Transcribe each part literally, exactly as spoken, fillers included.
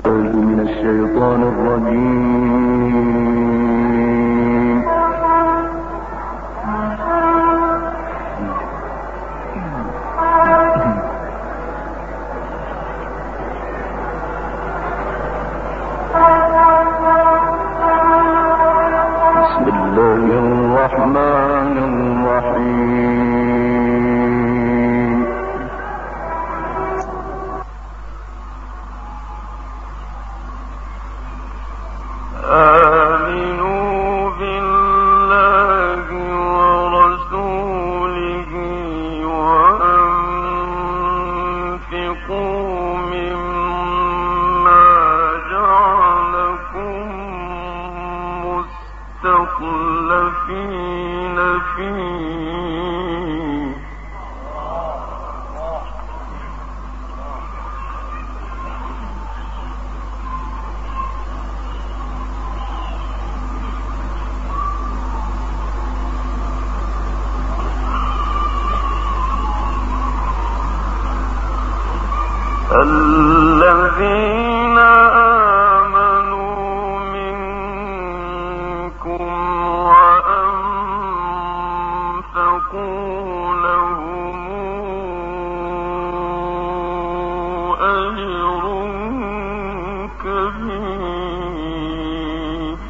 من الشيطان الرجيم. بسم الله الرحمن الرحيم. آمنوا بالله ورسوله وأنفقوا مما جعلكم مستخلفين فيه الذين آمنوا منكم وأنفقوا لهم أجر كبير.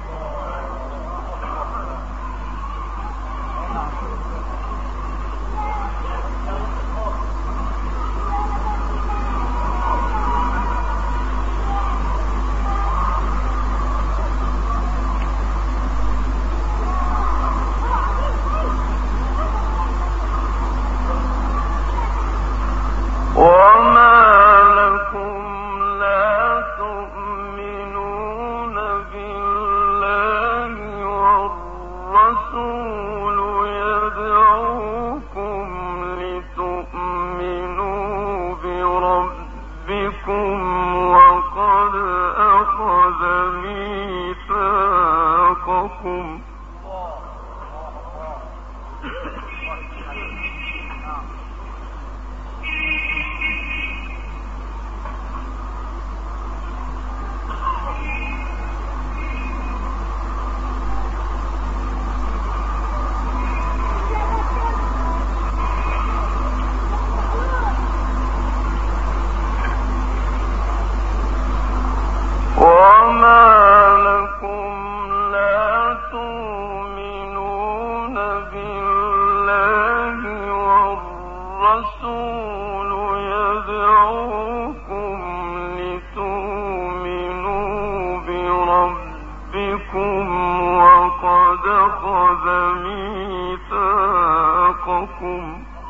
وما لكم لا تؤمنون بالله والرسول يدعوكم لتؤمنوا بربكم وقد أخذ ميثاقكم وما لكم لا تؤمنون بالله والرسول يدعوكم لتؤمنوا بربكم وقد أخذ ميثاقكم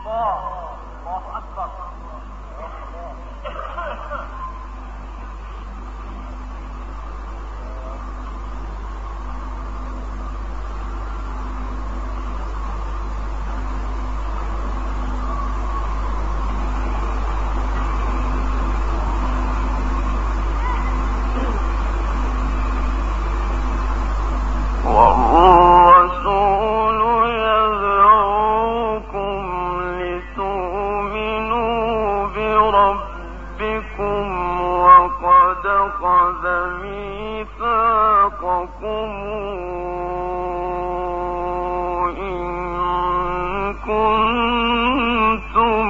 والرسول يدعوكم لتؤمنوا بربكم وقد أخذ ميثاقكم إن كنتم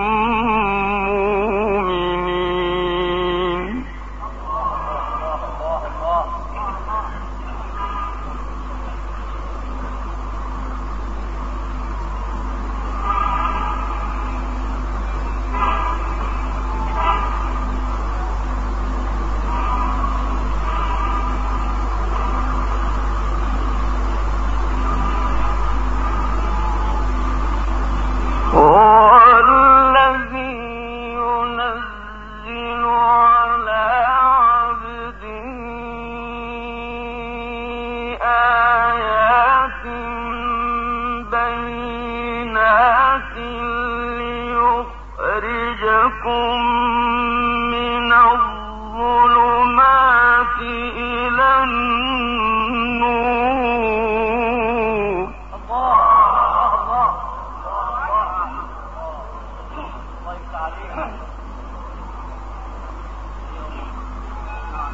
مؤمنين. من الظلمات إلى النور. الله الله الله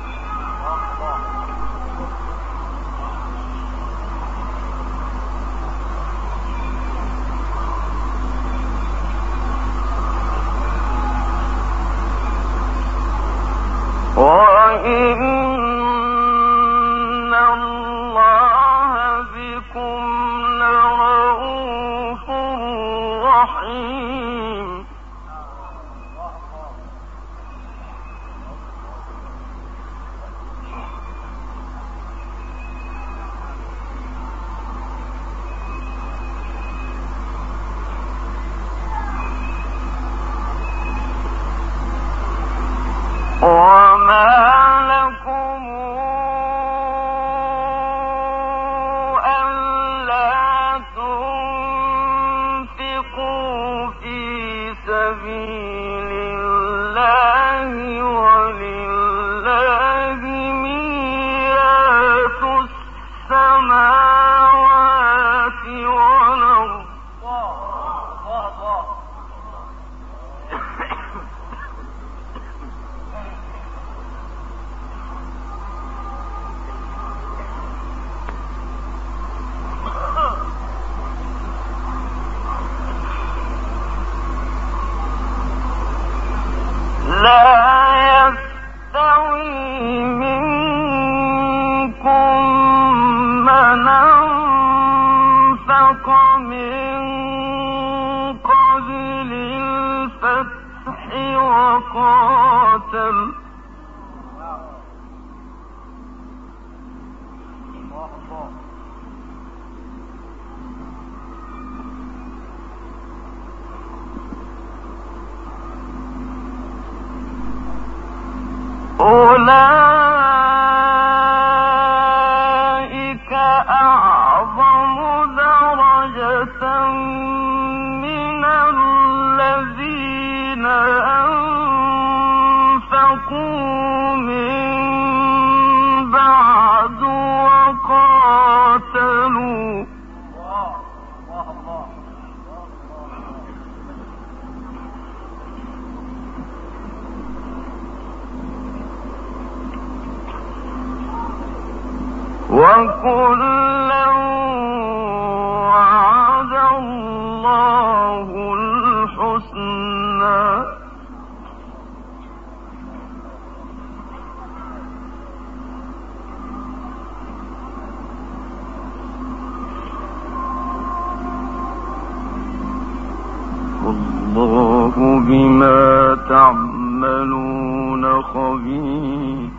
الرحيم وما لكم ألا تنفقوا في سبيل الله ولله ميراث السماوات والأرض لا يستوي منكم من أنفق من قبل الفتح وقاتل أولئك أعظم درجة من الذين أنفقوا من بعد وقاتلوا وكلا وعد الله الحسنى والله بما تعملون خبير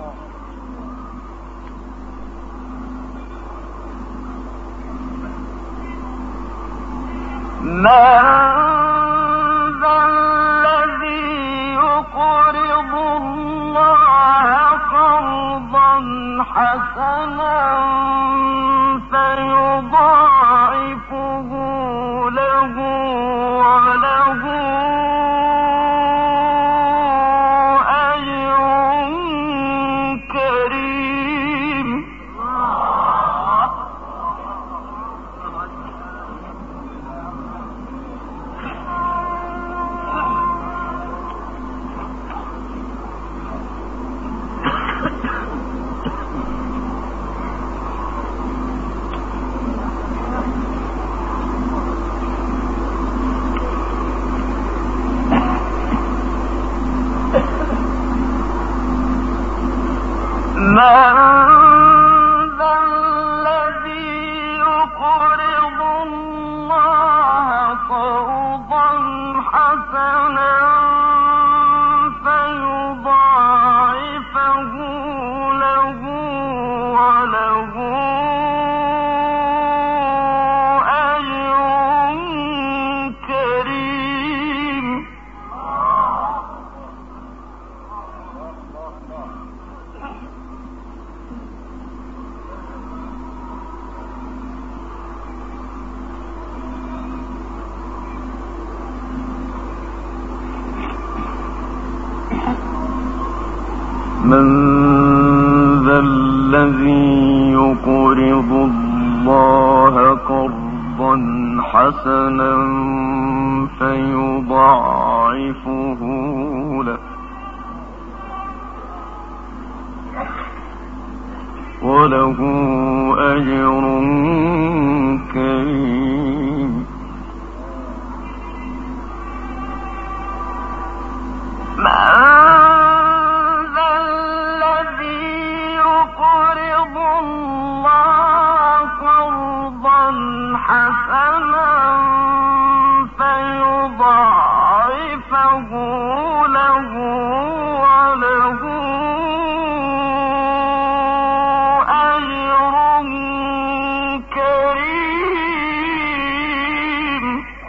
من ذا الذي يقرض الله قرضا حسنا فيضاعفه له وله أجر كريم من ذا الذي يقرض الله قرضا حسنا فيضاعفه له وله أجر كريم من ذا الذي يقرض الله قرضا حسنا فيضاعفه له وله أجر كريم حسنا فيضاعفه له وله أجر كريم.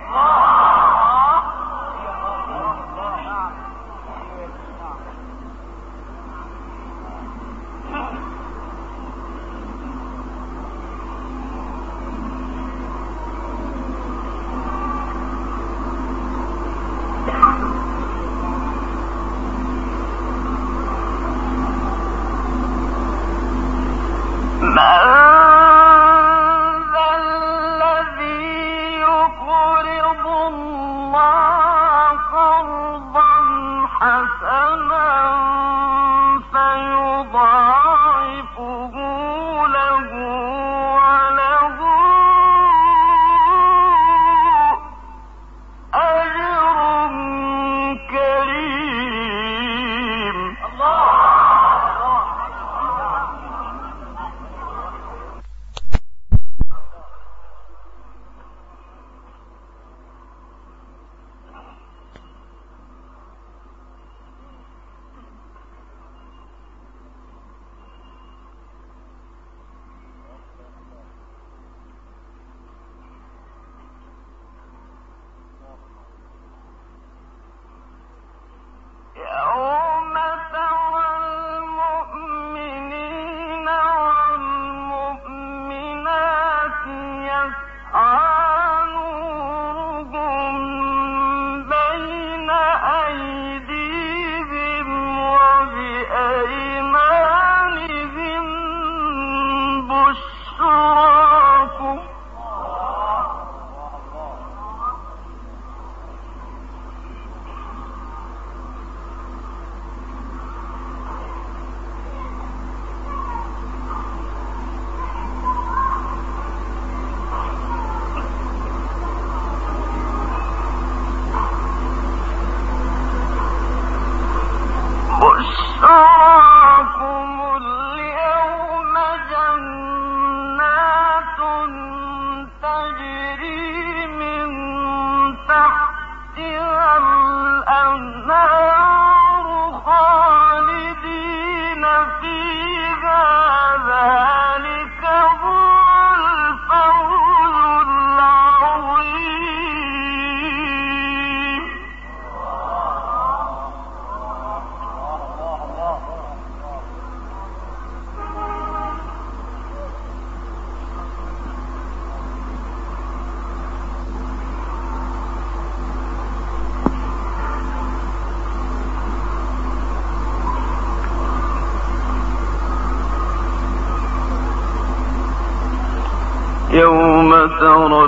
يوم ترى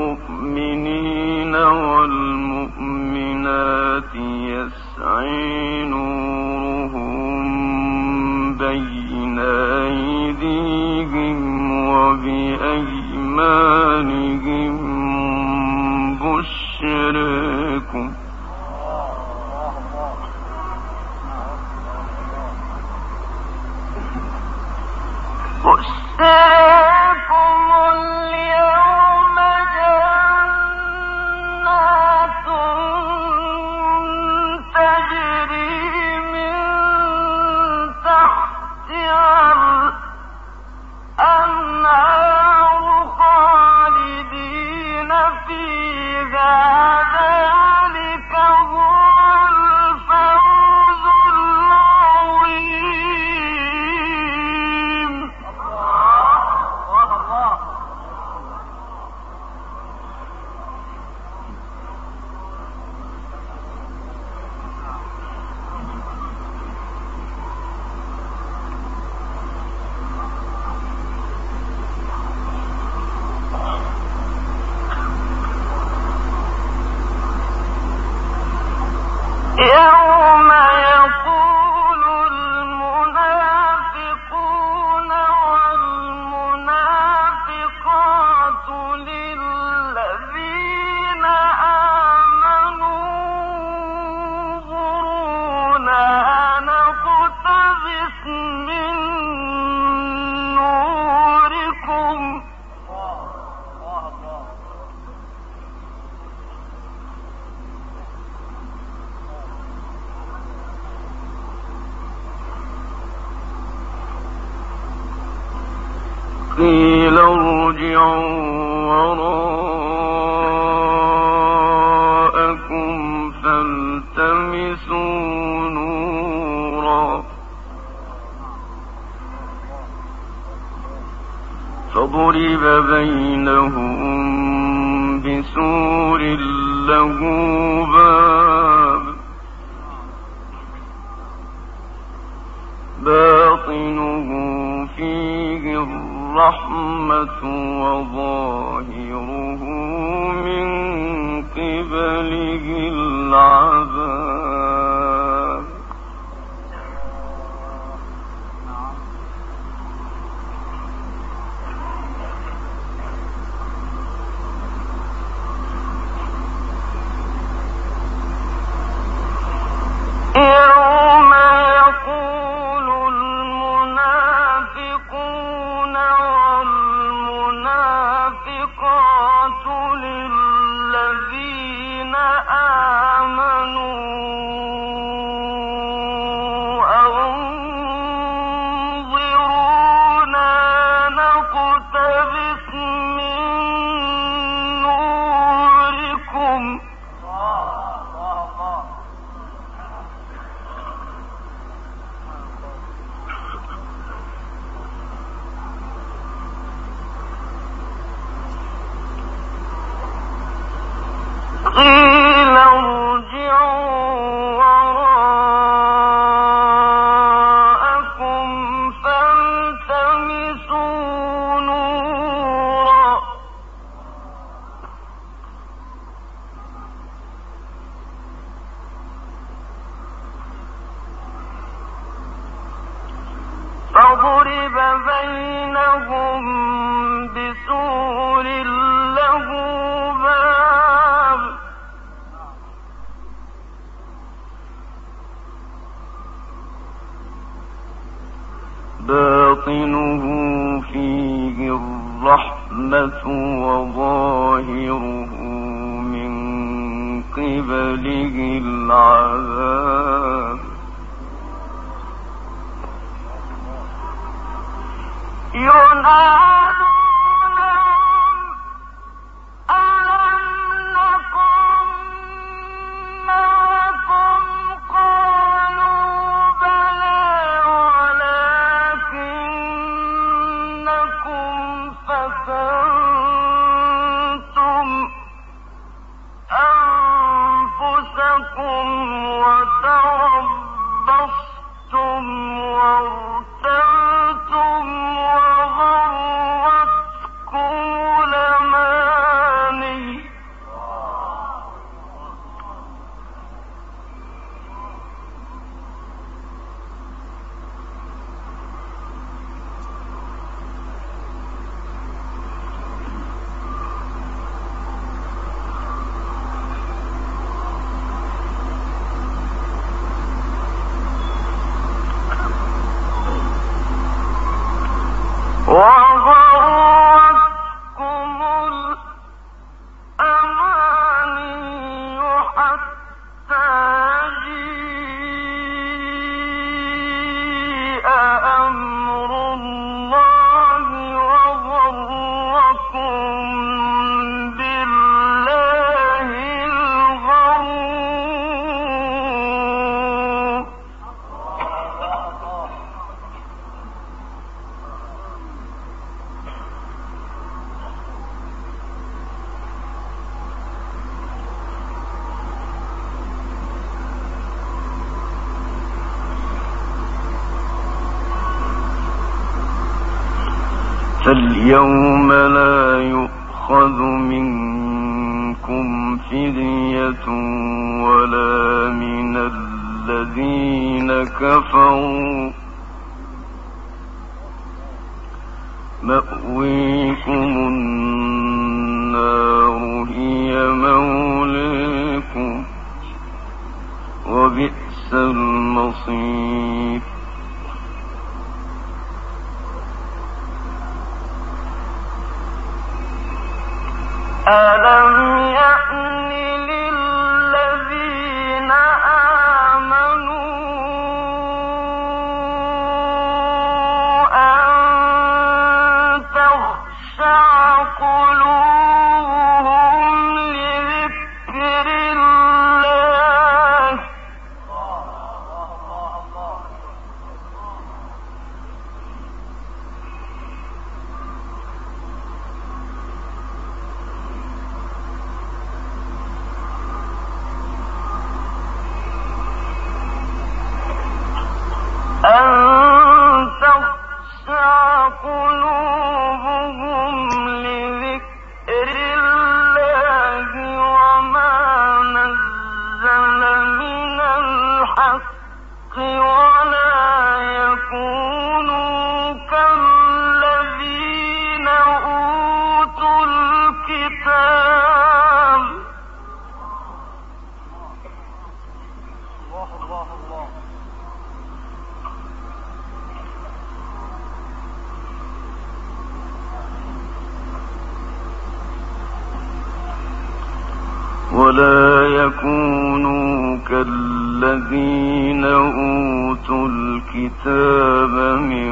المؤمنين والمؤمنات يسعي نورهم بين أيديهم وبأيمانهم بشراكم بشراكم اليوم قيل ارجعوا وراءكم فالتمسوا نورا فضرب بينهم بسور له باب باطنه فيه الرحمة وظاهره من قبله العذاب يوم يقول المنافقون والمنافقات للذين آمنوا أنظرونا نقتبس من نوركم قيل ارجعوا وراءكم فالتمسوا نورا فضرب بينهم بسور له باب باطنه فيه الرحمة وظاهره من قبله العذاب ينادونهم ألم نكن معكم قالوا بلى ولكنكم فتنتم أنفسكم وتربصتم وارتبتم وغرتكم الأماني وغرتكم الأماني حتى جيء أمر الله وغركم بالله الغرور فاليوم لا يؤخذ منكم فدية ولا من الذين كفروا مأويكم النار هي مولاكم وبئس المصير ألم يأن للذين آمنوا أن ولا يكونوا كالذين أوتوا الكتاب الله الله الله ولا يكونوا كالذين أوتوا الكتاب من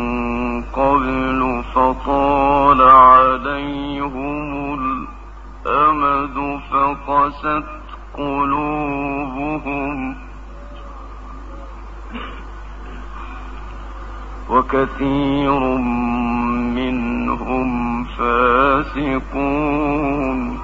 قبل فطال عليهم الأمد فقست قلوبهم وكثير منهم فاسقون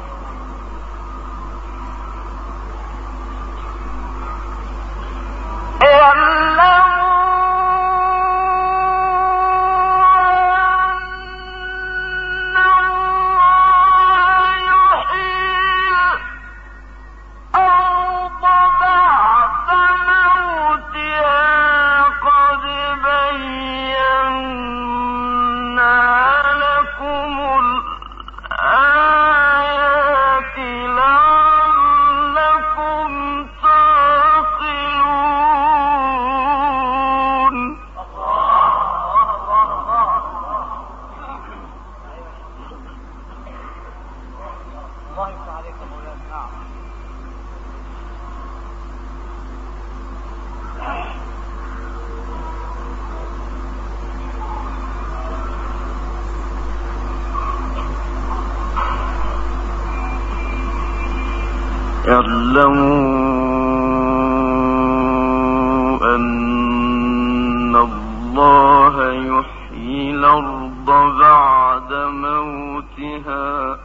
اعلموا أن الله يحيي الأرض بعد موتها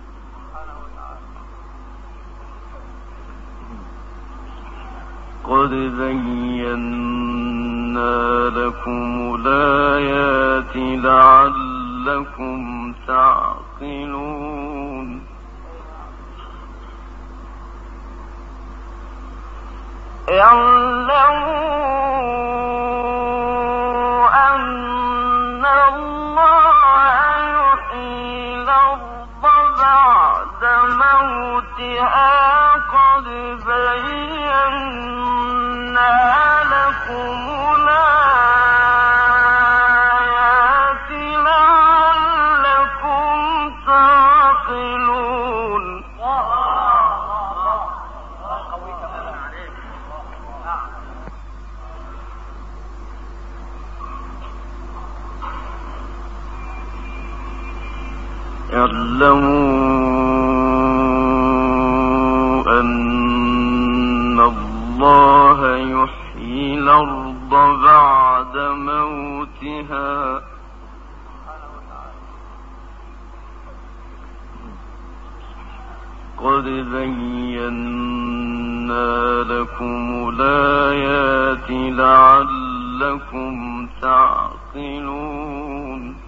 قد بينا لكم الآيات لعلكم تعقلون اعلموا أن الله يحيي الأرض بعد موتها قد بينا لكم الآيات لعلكم تعقلون اعلموا أن الله يحيي الأرض بعد موتها قد بينا لكم الآيات لعلكم تعقلون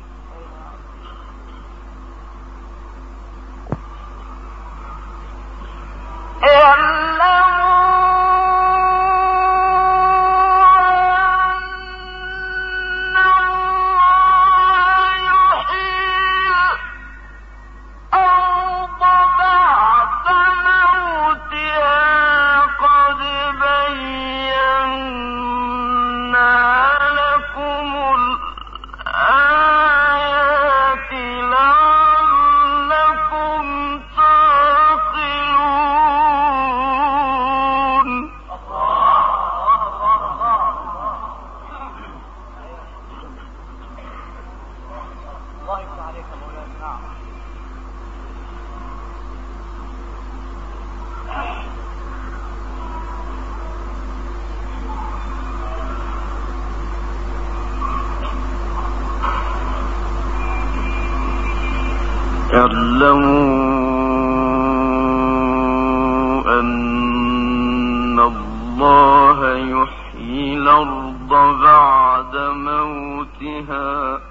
اعلموا أن الله يحيي الأرض بعد موتها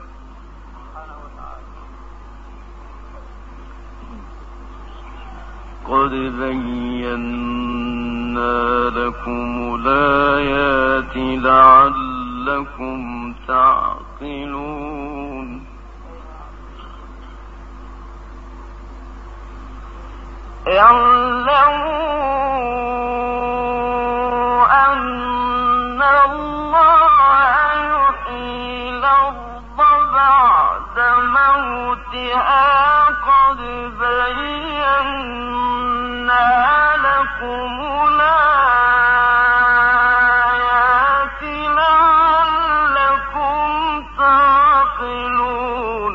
قد بينا لكم الآيات لعلكم تعقلون اعلموا أن الله يحيي الأرض بعد موتها قد بينا لكم الآيات لعلكم تعقلون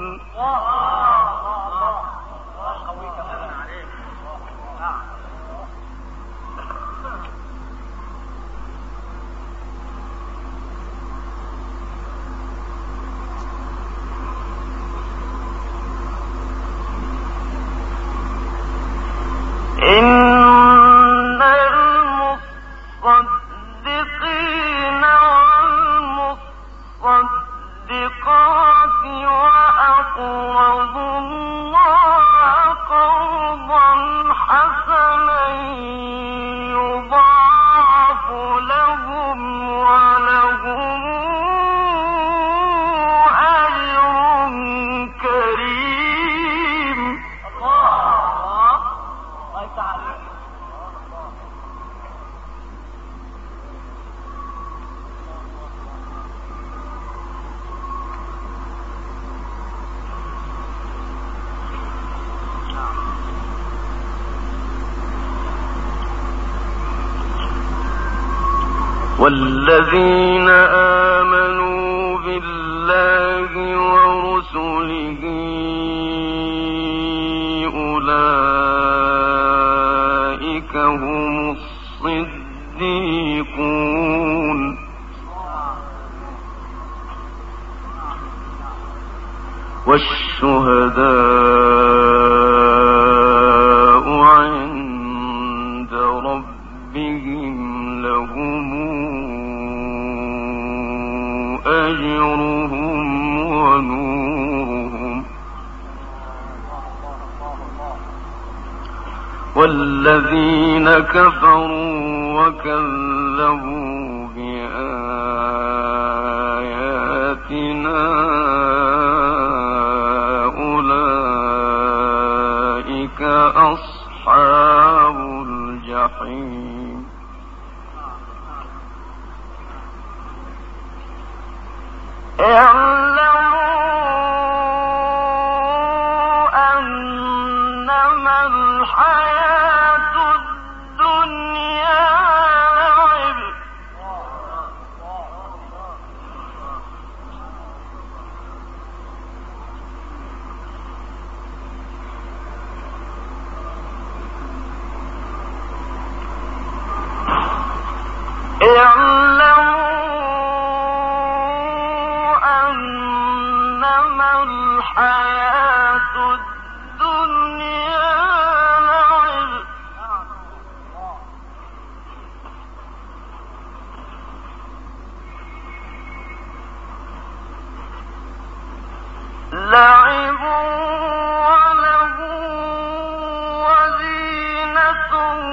إن المصدقين والمصدقات وأقرضوا الله قرضا حسنا يضاعف لهم ولهم أجر كريم. والذين آمنوا بالله ورسله أولئك هم الصديقون والشهداء عند ربهم لهم أجرهم ونورهم والذين كفروا وكذبوا بآياتنا أولئك أصحاب الجحيم. اعلموا أنما الحياة الدنيا لعب الحياة الدنيا لعب لعب وله وزينة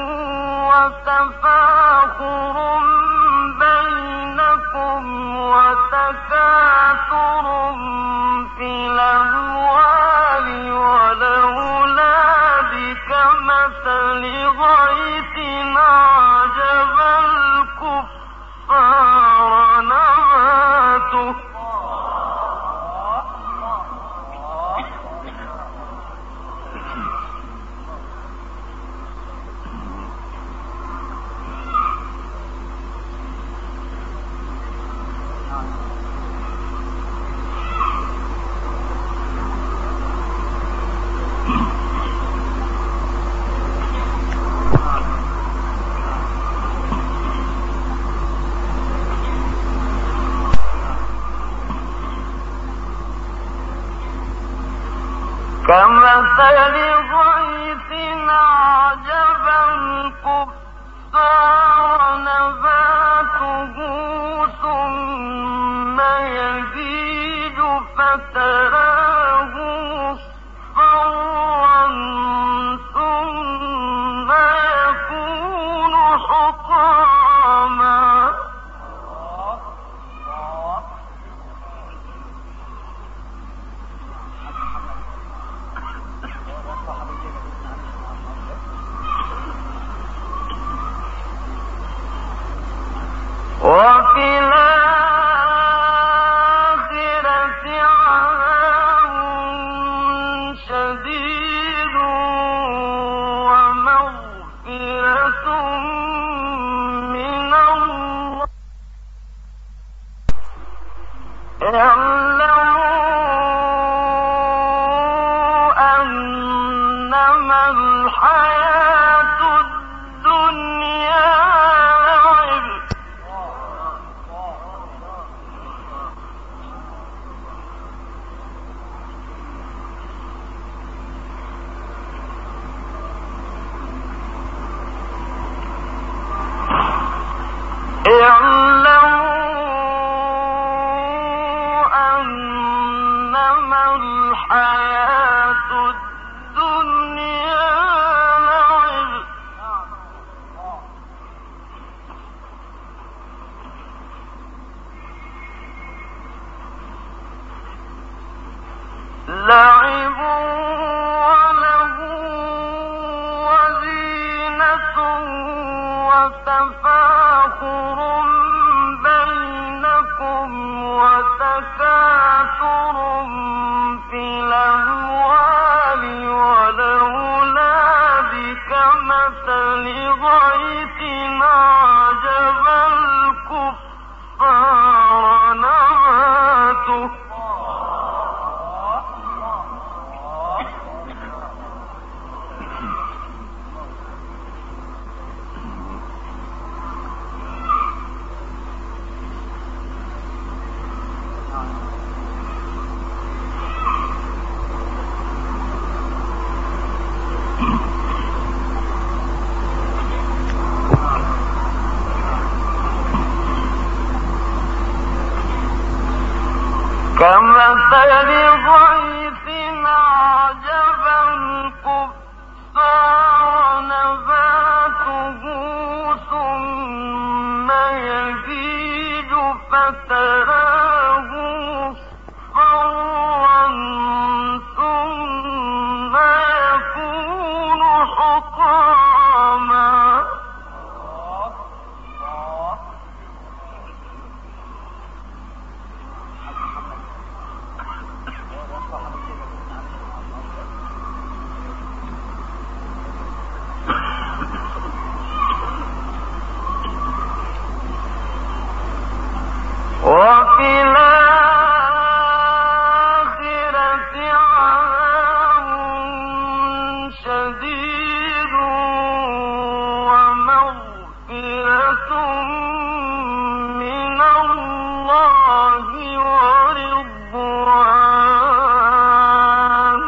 وتفاخر بينكم وتكاثر في الأموال والأولاد كمثل غيث أعجب الكفار نباته كمثل غيث أعجب الكفار نباته ثم يهيج فتراه مصفرا ثم يكون حطاما كمثل غيث أعجب الكفار نباته ثم يهيج فتراه مصفرا ثم يكون حطاما وفي الآخرة عذاب شديد ومغفرة من الله ورضوان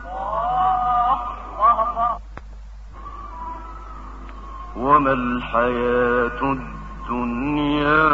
وما الحياة الدنيا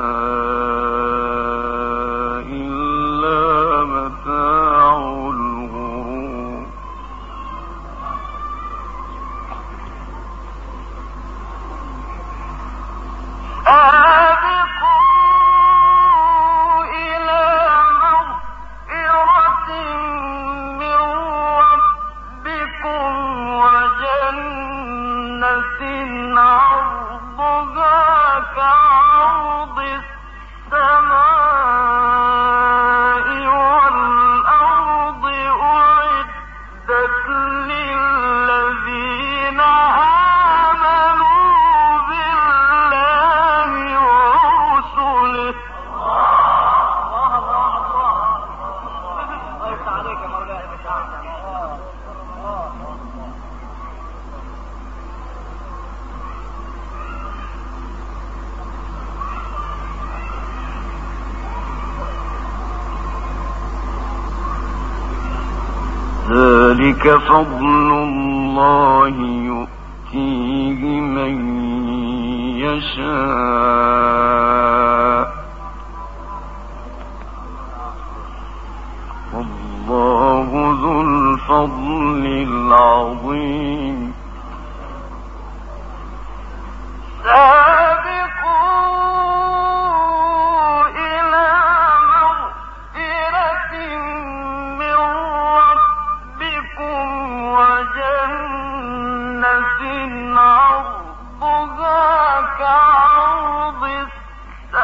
ذلك فضل الله يؤتيه من يشاء والله ذو الفضل العظيم عرضها كعرض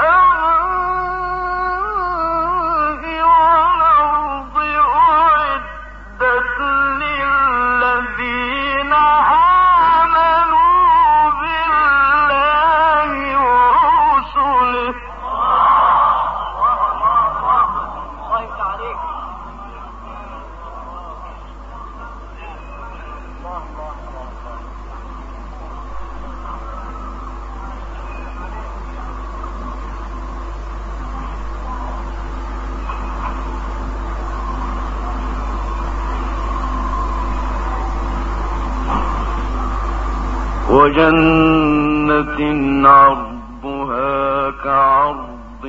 وجنة عرضها كعرض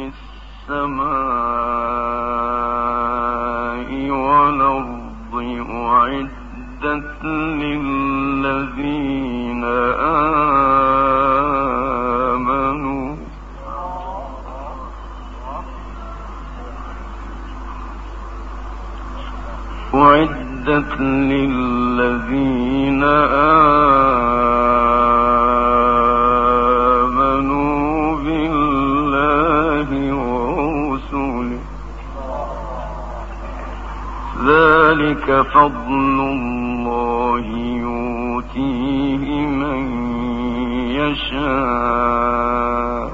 السماء والأرض أعدت للذين آمنوا أعدت للذين آمنوا بالله ورسله ذلك فضل الله يؤتيه من يشاء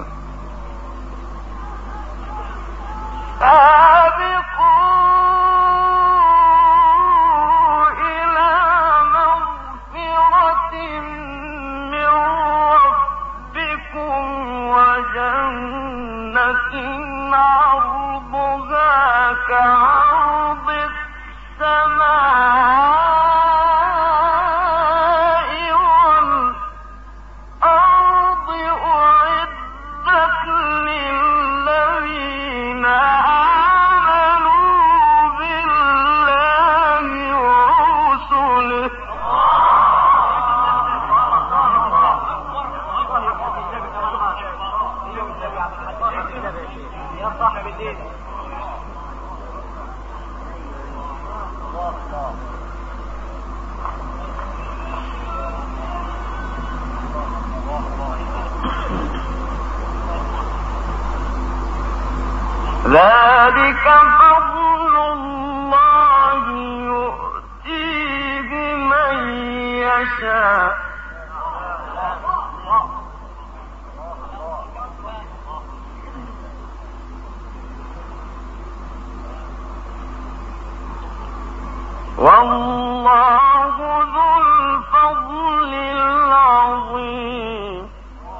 كعرض السماء والأرض أعدت للذين آمنوا بالله ورسله ذلك فضل الله يؤتيه من يشاء والله ذو الفضل العظيم.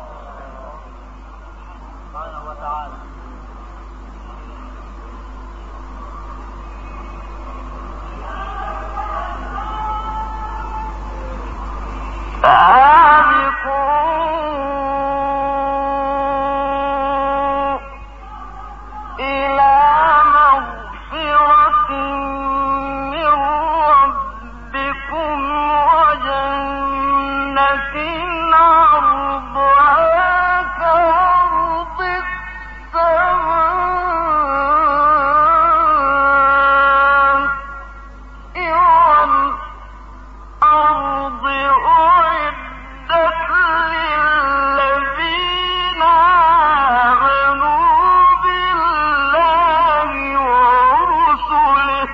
سابقوا إلى مغفرة من ربكم وجنة عرضها كعرض السماء والأرض أعدت للذين آمنوا بالله ورسله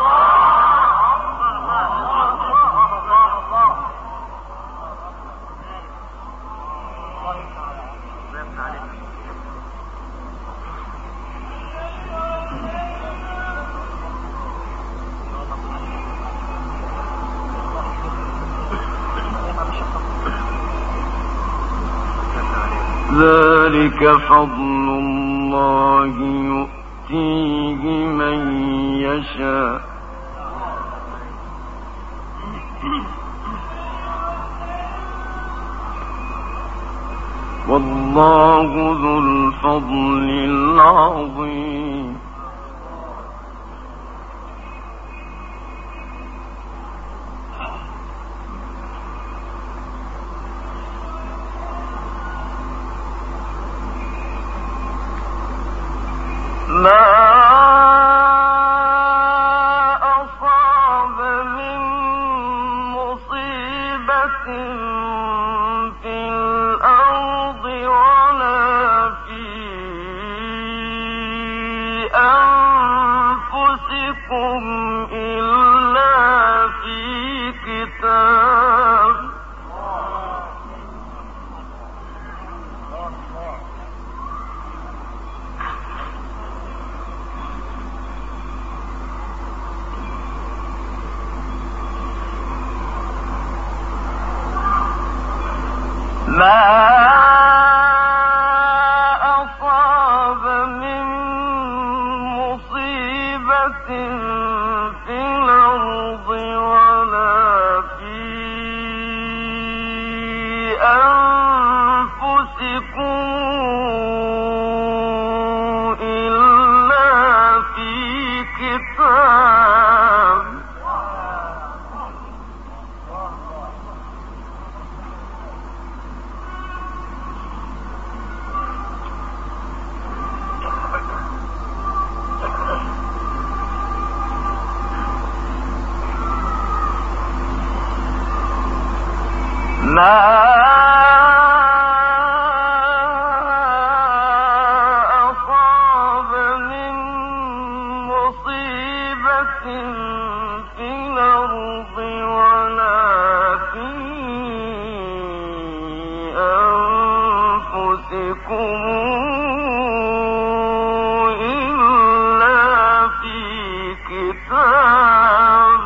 ذلك فضل الله يؤتيه من يشاء والله ذو الفضل العظيم. ما أصاب من مصيبة في الأرض ولا في أنفسكم إلا في كتاب ما أصاب من مصيبة في إلا في كتاب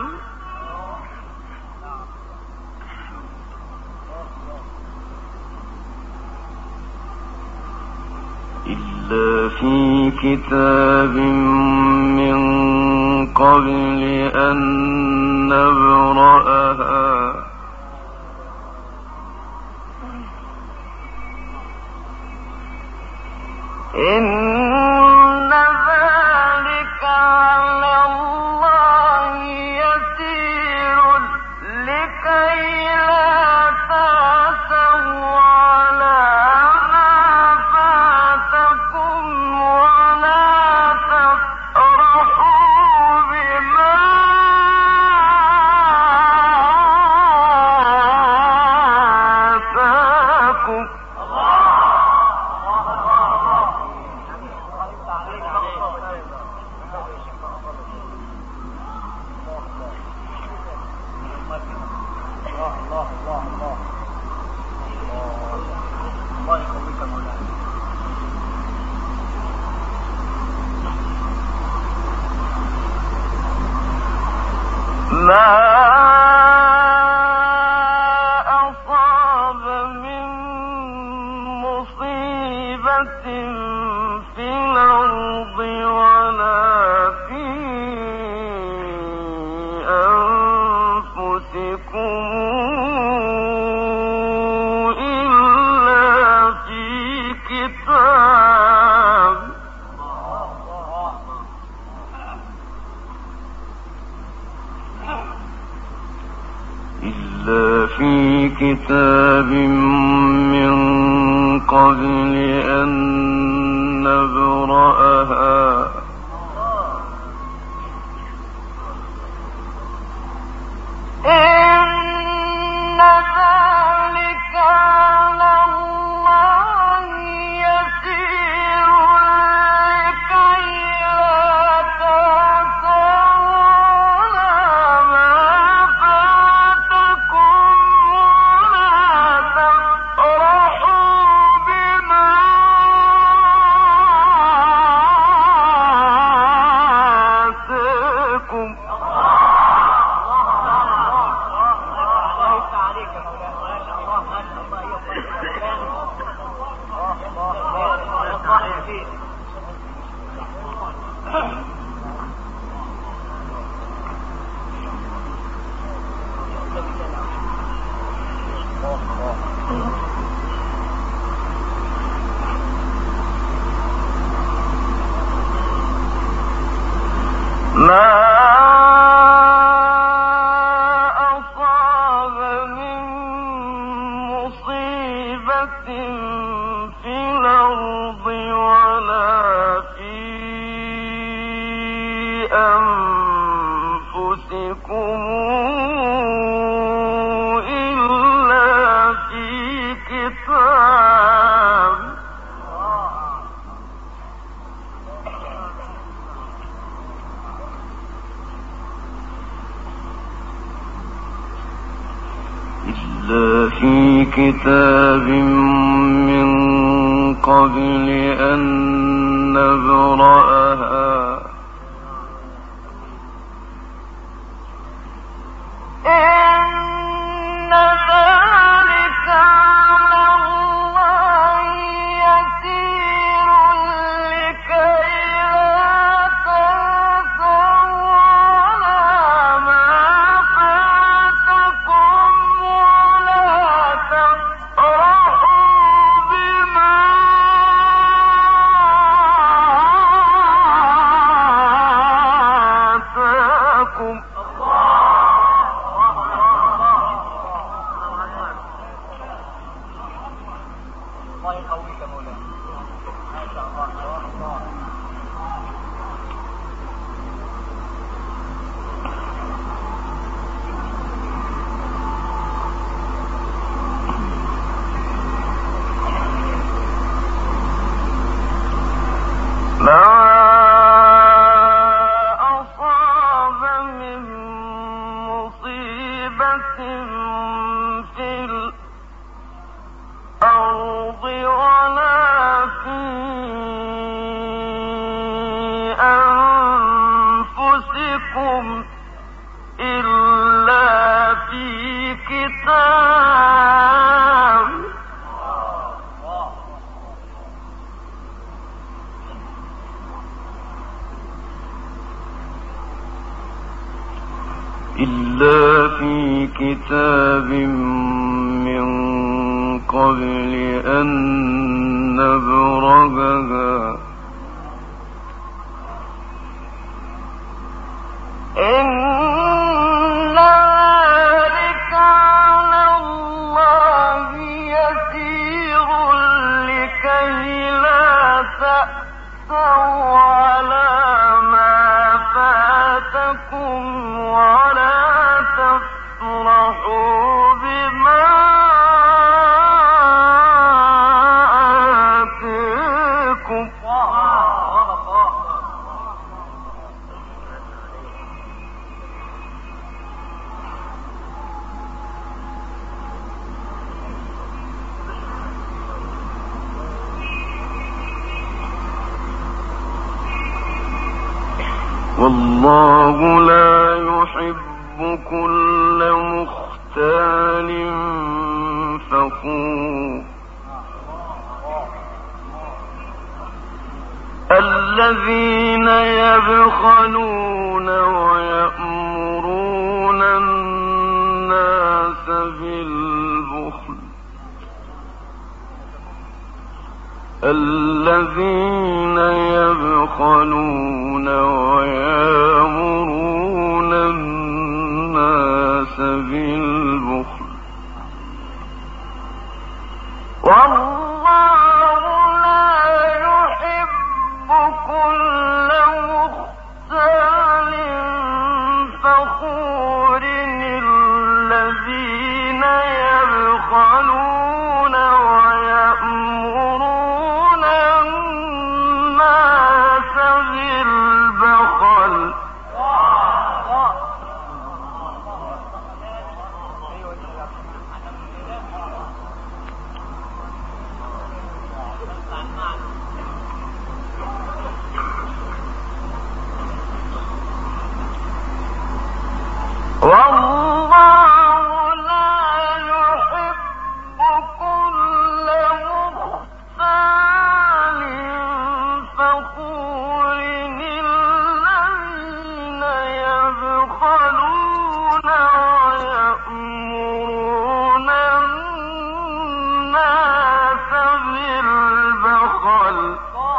إلا في كتاب من قبل أن نبرأها إن ذلك على الله يسير لكي لا تأسوا على ما فاتكم ولا تفرحوا بما آتاكم ما أصاب من مصيبة في الأرض ولا في أنفسكم إلا في كتاب إلا في كتاب من قبل أن نبرأها إن ذلك على الله يسير لكي لا تأسوا على ما فاتكم ولا تفرحوا بما آتاكم ما أصاب من مصيبة في الأرض ولا في أنفسكم إلا في كتاب إلا في كتاب من قبل أن نبرأها إن ذلك على الله يسير لكي لا تأسوا على ما فاتكم ولا تفرحوا بما آتاكم في الأرض ولا إلا في كتاب من قبل أن نبرهها إن ذلك على الله يسير لكي لا تأسوا على ما فاتكم ولا تفرحوا بما آتاكم. والله لا يحب كل مختال فخور الذين يبخلون ويأمرون الناس بالبخل الذين يبخلون ويأمرون الناس بالبخل والله لا يحب كل مختال فخور الذين يبخلون ويأمرون الناس بالبخل والله لا يحب كل مختال فخور الذين يبخلون ويأمرون الناس بالبخل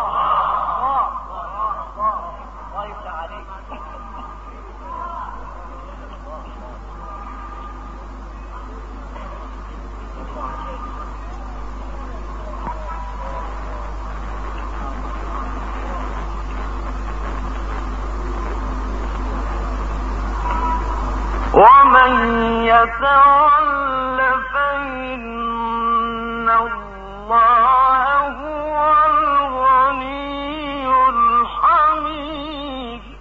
ومن يتول فإن الله هو الغني الحميد.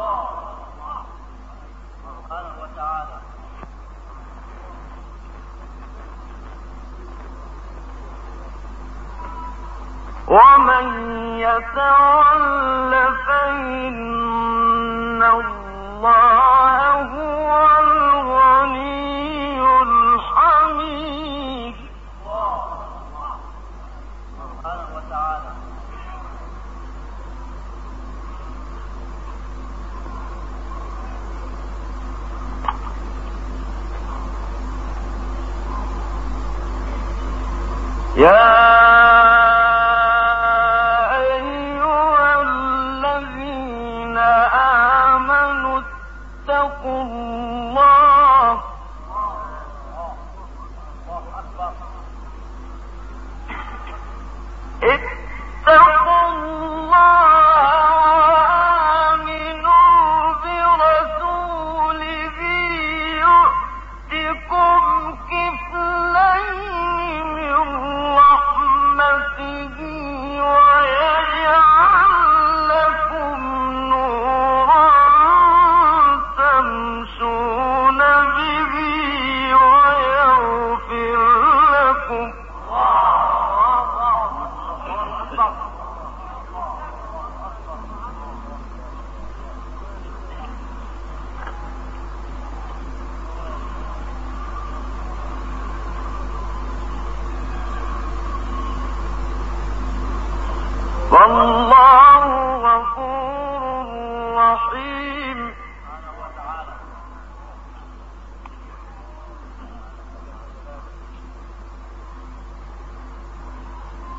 ومن يتول فإن الله هو الغني الحميد. يا أيها الذين آمنوا اتقوا الله اتقوا الله وآمنوا برسوله يؤتكم كفلين من رحمته ويجعل لكم نورا تمشون به ويغفر لكم. والله غفور رحيم.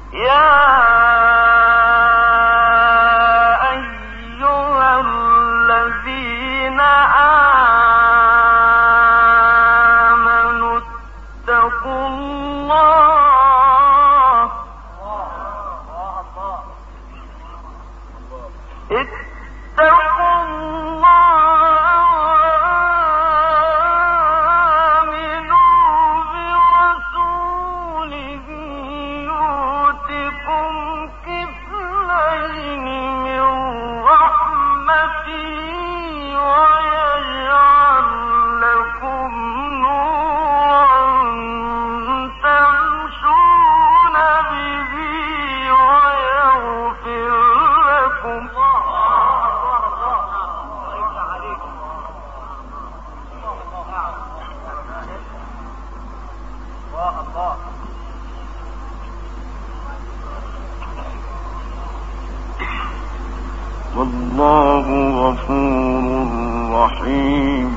والله غفور رحيم.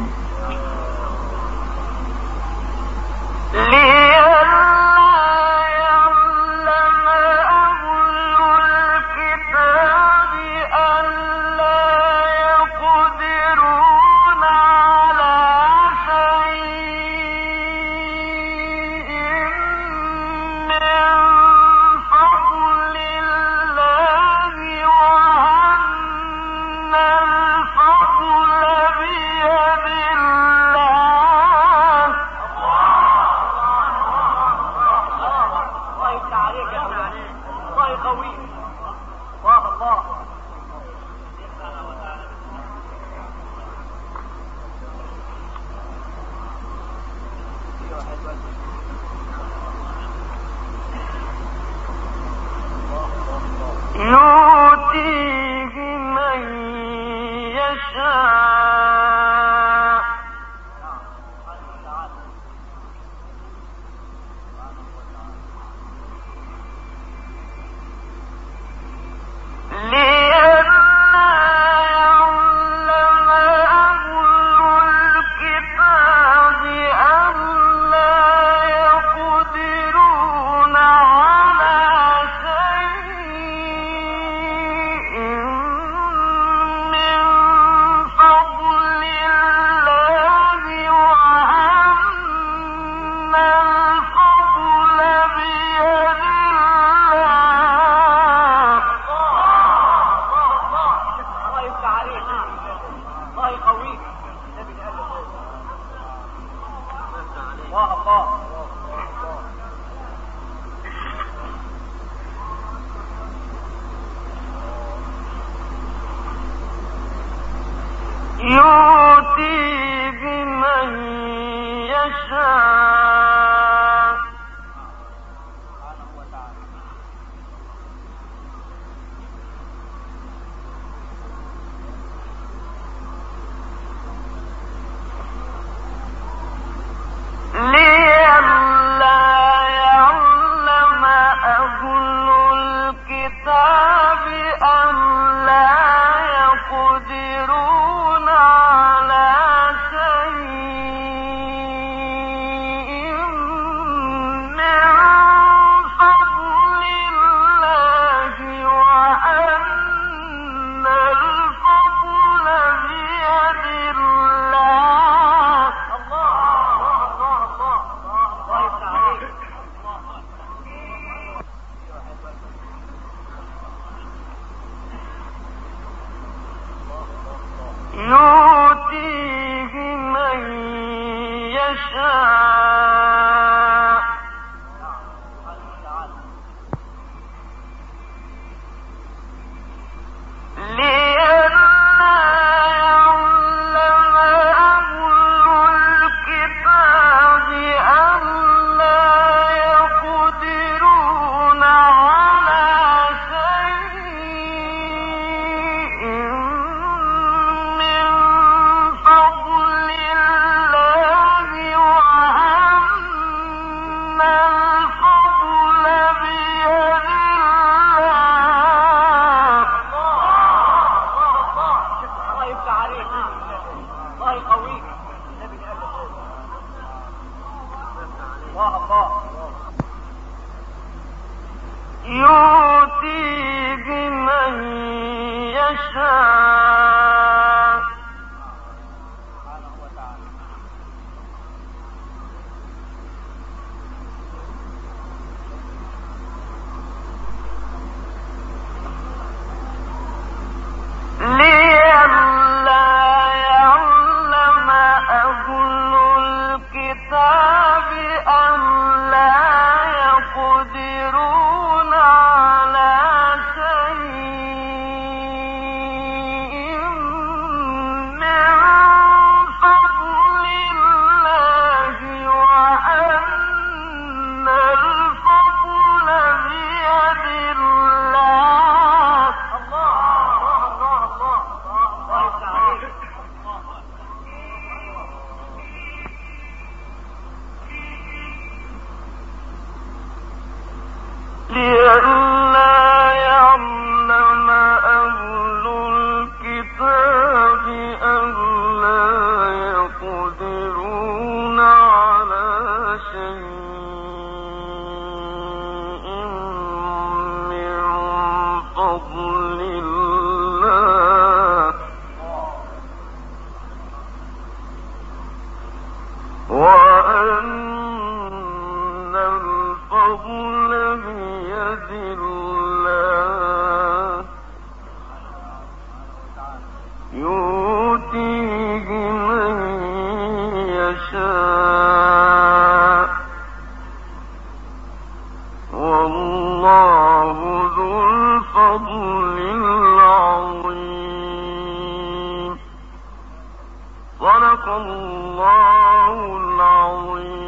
وَعَلَى يؤتيه من يشاء لئلا يعلم أهل الكتاب أن لا يقدرون على شيء من فضل الله وأن الفضل بيد الله. لئلا يعلم أهل الكتاب أن لا يقدرون على شيء من فضل الله وأن الفضل بيد الله يؤتيه من يشاء والله ذو الفضل العظيم. صدق الله العظيم.